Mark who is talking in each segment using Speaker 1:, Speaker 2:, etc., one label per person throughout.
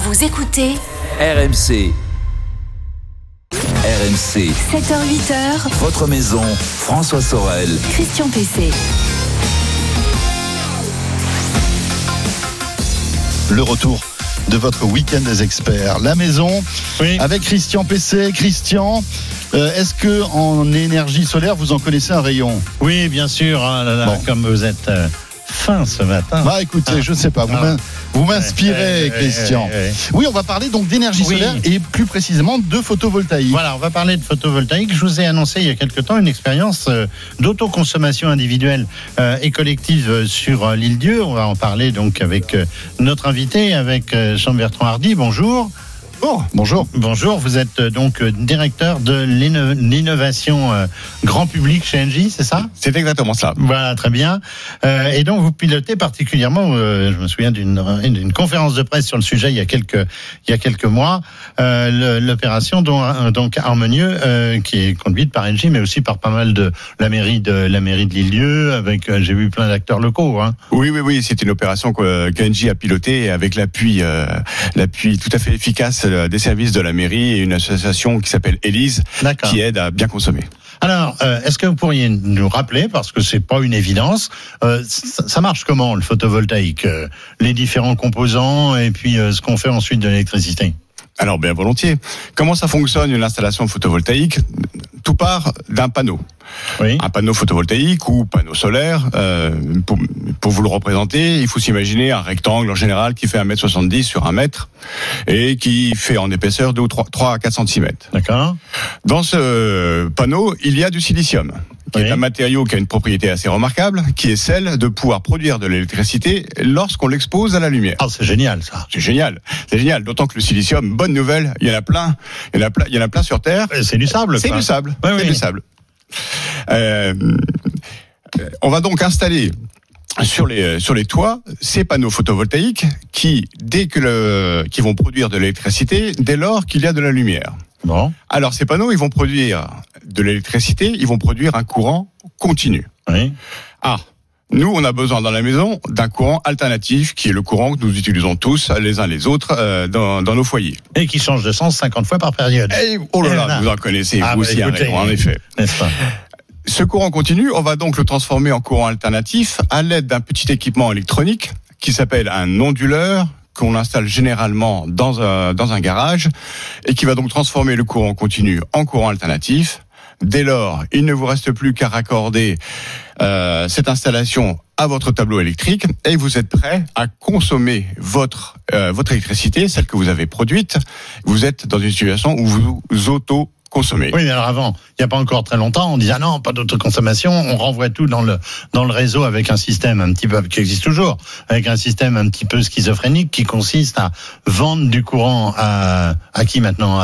Speaker 1: Vous écoutez
Speaker 2: RMC. RMC.
Speaker 1: 7h-8h.
Speaker 2: Votre maison, François Sorel.
Speaker 1: Christian Pesset.
Speaker 3: Le retour de votre week-end des experts. La maison,
Speaker 4: oui. Avec
Speaker 3: Christian Pesset. Christian, est-ce que en énergie solaire, vous en connaissez un rayon ?
Speaker 4: Oui, bien sûr. Bon. Comme vous êtes fin ce matin.
Speaker 3: Bah écoutez, je ne sais pas. Vous m'inspirez, Christian. Oui, on va parler donc d'énergie solaire et plus précisément de photovoltaïque.
Speaker 4: Voilà, on va parler de photovoltaïque. Je vous ai annoncé il y a quelque temps une expérience d'autoconsommation individuelle et collective sur l'île Dieu. On va en parler donc avec notre invité, avec Jean-Bertrand Hardy. Bonjour.
Speaker 3: Bonjour.
Speaker 4: Bonjour, vous êtes donc directeur de l'innovation grand public chez Engie, c'est ça ?
Speaker 5: C'est exactement ça.
Speaker 4: Voilà, très bien. Et donc vous pilotez particulièrement, je me souviens d'une conférence de presse sur le sujet il y a quelques mois, l'opération donc Harmonieux, qui est conduite par Engie, mais aussi par pas mal de la mairie de l'île-Dieu, avec j'ai vu plein d'acteurs locaux. Hein.
Speaker 5: Oui, c'est une opération qu'Engie a pilotée avec l'appui tout à fait efficace des services de la mairie et une association qui s'appelle Élise, qui aide à bien consommer.
Speaker 4: Alors, est-ce que vous pourriez nous rappeler, parce que c'est pas une évidence, ça marche comment le photovoltaïque, les différents composants et puis ce qu'on fait ensuite de l'électricité ?
Speaker 5: Alors bien volontiers. Comment ça fonctionne une installation photovoltaïque ? Tout part d'un panneau. Oui. Un panneau photovoltaïque ou panneau solaire, pour vous le représenter, il faut s'imaginer un rectangle en général qui fait 1m70 sur 1 mètre et qui fait en épaisseur 3 à 4 cm.
Speaker 4: D'accord.
Speaker 5: Dans ce panneau, il y a du silicium, qui est un matériau qui a une propriété assez remarquable, qui est celle de pouvoir produire de l'électricité lorsqu'on l'expose à la lumière.
Speaker 4: Ah, c'est génial ça.
Speaker 5: C'est génial, d'autant que le silicium, bonne nouvelle, il y en a plein sur Terre.
Speaker 4: C'est du sable.
Speaker 5: C'est du sable.
Speaker 4: Oui,
Speaker 5: c'est du sable. On va donc installer sur les toits ces panneaux photovoltaïques qui vont produire de l'électricité dès lors qu'il y a de la lumière.
Speaker 4: Bon.
Speaker 5: Alors ces panneaux, ils vont produire de l'électricité, ils vont produire un courant continu.
Speaker 4: Oui.
Speaker 5: Nous, on a besoin dans la maison d'un courant alternatif qui est le courant que nous utilisons tous, les uns les autres, dans nos foyers.
Speaker 4: Et qui change de sens 50 fois par période.
Speaker 5: Oh là là, vous en connaissez, vous aussi, en effet.
Speaker 4: N'est-ce pas ?
Speaker 5: Ce courant continu, on va donc le transformer en courant alternatif à l'aide d'un petit équipement électronique qui s'appelle un onduleur, qu'on installe généralement dans un garage et qui va donc transformer le courant continu en courant alternatif. Dès lors, il ne vous reste plus qu'à raccorder cette installation à votre tableau électrique et vous êtes prêt à consommer votre électricité, celle que vous avez produite. Vous êtes dans une situation où vous auto-consommez.
Speaker 4: Oui, mais alors avant, il n'y a pas encore très longtemps, on disait non, pas d'autoconsommation, on renvoie tout dans le réseau avec un système un petit peu, qui existe toujours, avec un système un petit peu schizophrénique qui consiste à vendre du courant à qui maintenant,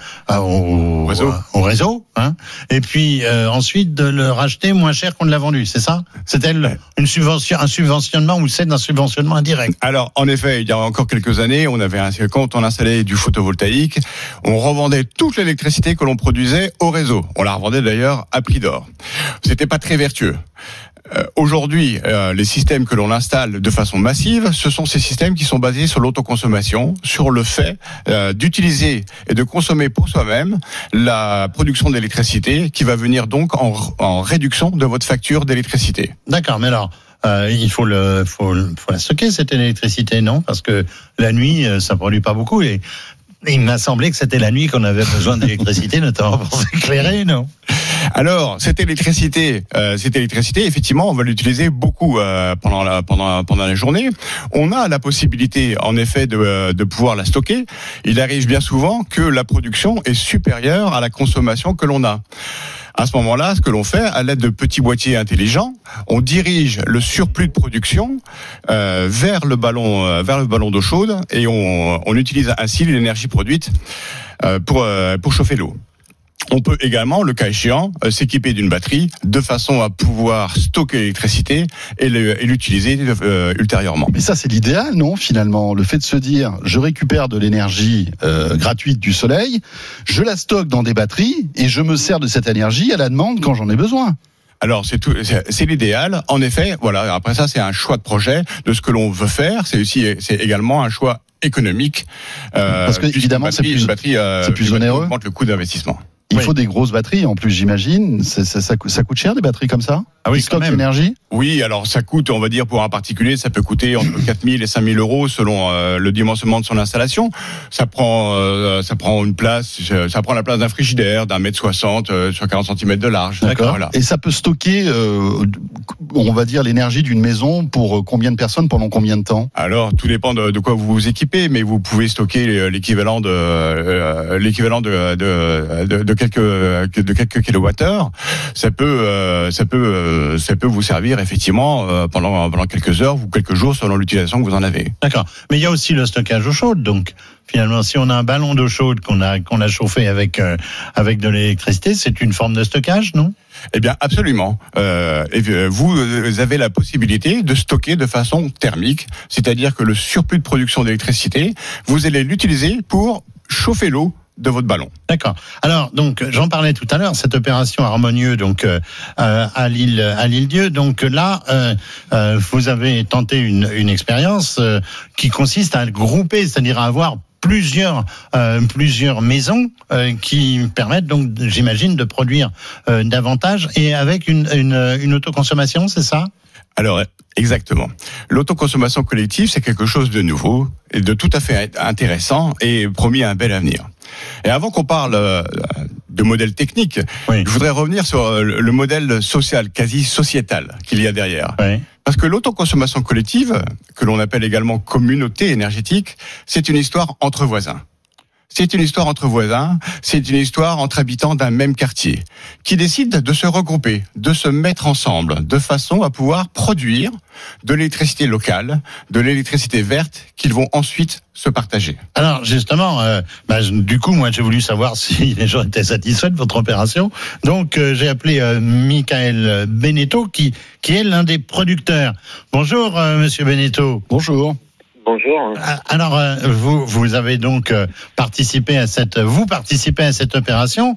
Speaker 4: au réseau, hein, et puis ensuite de le racheter moins cher qu'on ne l'a vendu, c'est ça ? C'était un subventionnement ou c'est un subventionnement indirect ?
Speaker 5: Alors en effet, il y a encore quelques années, quand on installait du photovoltaïque, on revendait toute l'électricité que l'on produisait au réseau. On la revendait d'ailleurs à prix d'or. C'était pas très vertueux. Aujourd'hui, les systèmes que l'on installe de façon massive, ce sont ces systèmes qui sont basés sur l'autoconsommation, sur le fait d'utiliser et de consommer pour soi-même la production d'électricité qui va venir donc en réduction de votre facture d'électricité.
Speaker 4: D'accord, mais alors il faut la stocker cette électricité, non ? Parce que la nuit, ça produit pas beaucoup et il m'a semblé que c'était la nuit qu'on avait besoin d'électricité, notamment pour s'éclairer, non ?
Speaker 5: Alors, cette électricité, effectivement, on va l'utiliser beaucoup pendant la journée. On a la possibilité, en effet, de pouvoir la stocker. Il arrive bien souvent que la production est supérieure à la consommation que l'on a. À ce moment-là, ce que l'on fait, à l'aide de petits boîtiers intelligents, on dirige le surplus de production vers le ballon d'eau chaude et on utilise ainsi l'énergie produite pour chauffer l'eau. On peut également, le cas échéant, s'équiper d'une batterie de façon à pouvoir stocker l'électricité et l'utiliser ultérieurement.
Speaker 3: Mais ça, c'est l'idéal, non, finalement ? Le fait de se dire, je récupère de l'énergie gratuite du soleil, je la stocke dans des batteries et je me sers de cette énergie à la demande quand j'en ai besoin.
Speaker 5: Alors c'est l'idéal. En effet, voilà. Après ça, c'est un choix de projet de ce que l'on veut faire. C'est également un choix économique.
Speaker 3: Parce que évidemment, c'est plus onéreux.
Speaker 5: Augmente le coût d'investissement.
Speaker 3: Il faut des grosses batteries en plus, j'imagine. Ça coûte cher des batteries comme ça?
Speaker 4: Ah oui,
Speaker 3: stock d'énergie?
Speaker 5: Oui, alors ça coûte, on va dire, pour un particulier, ça peut coûter entre 4 000 et 5 000 euros selon le dimensionnement de son installation. Ça prend une place, ça prend la place d'un frigidaire d'un mètre 60 sur 40 cm de large.
Speaker 3: D'accord.
Speaker 5: Voilà.
Speaker 3: Et ça peut stocker, on va dire, l'énergie d'une maison pour combien de personnes pendant combien de temps?
Speaker 5: Alors, tout dépend de quoi vous vous équipez, mais vous pouvez stocker l'équivalent de quelques kilowattheures. Ça peut vous servir effectivement pendant quelques heures ou quelques jours selon l'utilisation que vous en avez.
Speaker 4: D'accord. Mais il y a aussi le stockage d'eau chaude. Donc, finalement, si on a un ballon d'eau chaude qu'on a chauffé avec de l'électricité, c'est une forme de stockage, non?
Speaker 5: Eh bien, absolument. Vous avez la possibilité de stocker de façon thermique, c'est-à-dire que le surplus de production d'électricité, vous allez l'utiliser pour chauffer l'eau de votre ballon.
Speaker 4: D'accord. Alors, donc, j'en parlais tout à l'heure, cette opération Harmonieux, donc, à l'île-Dieu. Donc là, vous avez tenté une expérience qui consiste à grouper, c'est-à-dire à avoir plusieurs maisons qui permettent donc, j'imagine, de produire davantage et avec une autoconsommation, c'est ça?
Speaker 5: Alors, exactement. L'autoconsommation collective, c'est quelque chose de nouveau et de tout à fait intéressant et promis à un bel avenir. Et avant qu'on parle de modèle technique, oui, je voudrais revenir sur le modèle social, quasi sociétal qu'il y a derrière.
Speaker 4: Oui.
Speaker 5: Parce que l'autoconsommation collective, que l'on appelle également communauté énergétique, c'est une histoire entre voisins. C'est une histoire entre voisins, c'est une histoire entre habitants d'un même quartier, qui décident de se regrouper, de se mettre ensemble, de façon à pouvoir produire de l'électricité locale, de l'électricité verte, qu'ils vont ensuite se partager.
Speaker 4: Alors justement, du coup, moi j'ai voulu savoir si les gens étaient satisfaits de votre opération. Donc j'ai appelé Michael Beneteau, qui est l'un des producteurs. Bonjour Monsieur Beneteau.
Speaker 3: Bonjour.
Speaker 6: Bonjour.
Speaker 4: Alors, vous avez donc participé à cette opération.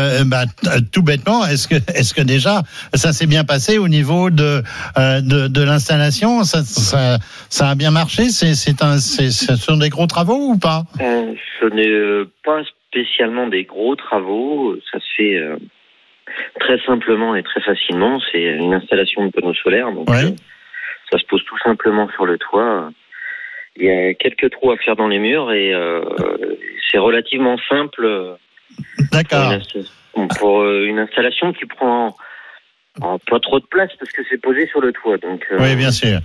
Speaker 4: Tout bêtement, est-ce que déjà ça s'est bien passé au niveau de l'installation? Ça a bien marché? Ce sont des gros travaux ou pas?
Speaker 6: Ce n'est pas spécialement des gros travaux. Ça se fait très simplement et très facilement. C'est une installation de panneaux solaires. Donc,
Speaker 4: ouais. Ça
Speaker 6: se pose tout simplement sur le toit. Il y a quelques trous à faire dans les murs et c'est relativement simple.
Speaker 4: D'accord.
Speaker 6: Pour une installation qui prend pas trop de place parce que c'est posé sur le toit. Donc,
Speaker 4: oui, bien sûr.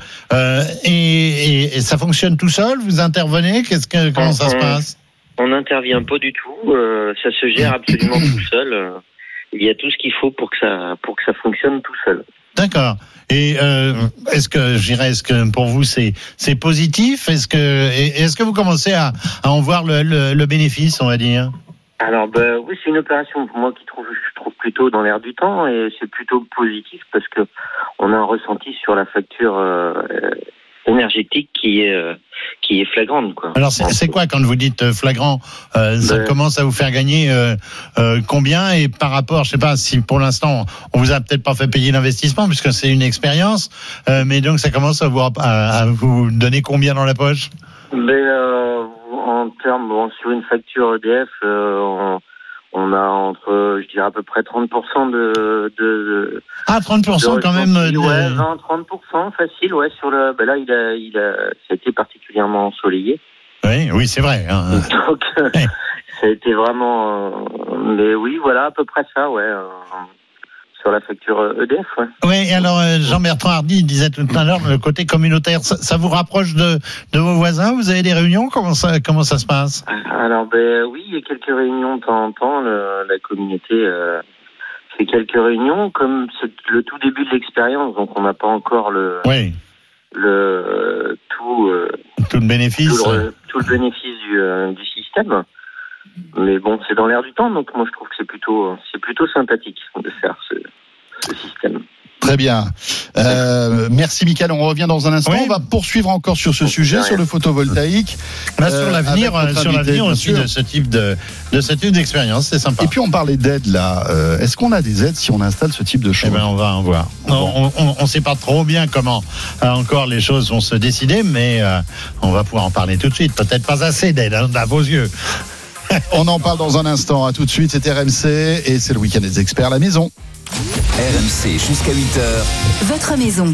Speaker 4: Et ça fonctionne tout seul? Vous intervenez? Comment ça se passe?
Speaker 6: On n'intervient pas du tout. Ça se gère absolument tout seul. Il y a tout ce qu'il faut pour que ça fonctionne tout seul.
Speaker 4: D'accord. Et est-ce que pour vous c'est positif? Est-ce que vous commencez à en voir le bénéfice, on va dire?
Speaker 6: Alors oui, c'est une opération moi je trouve plutôt dans l'air du temps et c'est plutôt positif parce que on a un ressenti sur la facture énergétique qui est flagrante, quoi.
Speaker 4: Alors c'est quoi quand vous dites flagrant? Ça commence à vous faire gagner combien? Et par rapport, je sais pas si pour l'instant on vous a peut-être pas fait payer l'investissement puisque c'est une expérience, mais donc ça commence à vous donner combien dans la poche?
Speaker 6: En termes, sur une facture EDF, on a entre, je dirais à peu près 30% de
Speaker 4: 30% quand même.
Speaker 6: Ouais, 20-30% facile, ouais, sur le, là, ça a été particulièrement ensoleillé.
Speaker 4: Oui, c'est vrai, hein.
Speaker 6: Donc, ça a été vraiment, mais oui, voilà, à peu près ça, ouais, sur la facture EDF, ouais.
Speaker 4: Oui, et alors, Jean-Bertrand Hardy disait tout à l'heure, le côté communautaire, ça vous rapproche de vos voisins? Vous avez des réunions? Comment ça se passe?
Speaker 6: Alors, oui, il y a quelques réunions de temps en temps, la communauté, fait quelques réunions, comme c'est le tout début de l'expérience, donc on n'a pas encore tout le bénéfice. Tout le bénéfice du système. Mais bon, c'est dans l'air du temps, donc moi je trouve que c'est plutôt sympathique de faire ce système.
Speaker 3: Très bien. Merci Mickaël, on revient dans un instant.
Speaker 4: Oui.
Speaker 3: On va poursuivre encore sur ce sujet, sur le photovoltaïque.
Speaker 4: Là, sur l'avenir,
Speaker 3: avec notre invité, bien
Speaker 4: aussi
Speaker 3: sûr.
Speaker 4: de ce type d'expérience, c'est sympa.
Speaker 3: Et puis on parlait d'aide là. Est-ce qu'on a des aides si on installe ce type de
Speaker 4: Eh
Speaker 3: choses?
Speaker 4: ben, on va en voir. On sait pas trop bien comment encore les choses vont se décider, mais on va pouvoir en parler tout de suite. Peut-être pas assez d'aide à vos yeux.
Speaker 3: On en parle dans un instant. À tout de suite, c'est RMC et c'est le week-end des experts à la maison.
Speaker 2: RMC jusqu'à 8h.
Speaker 1: Votre maison.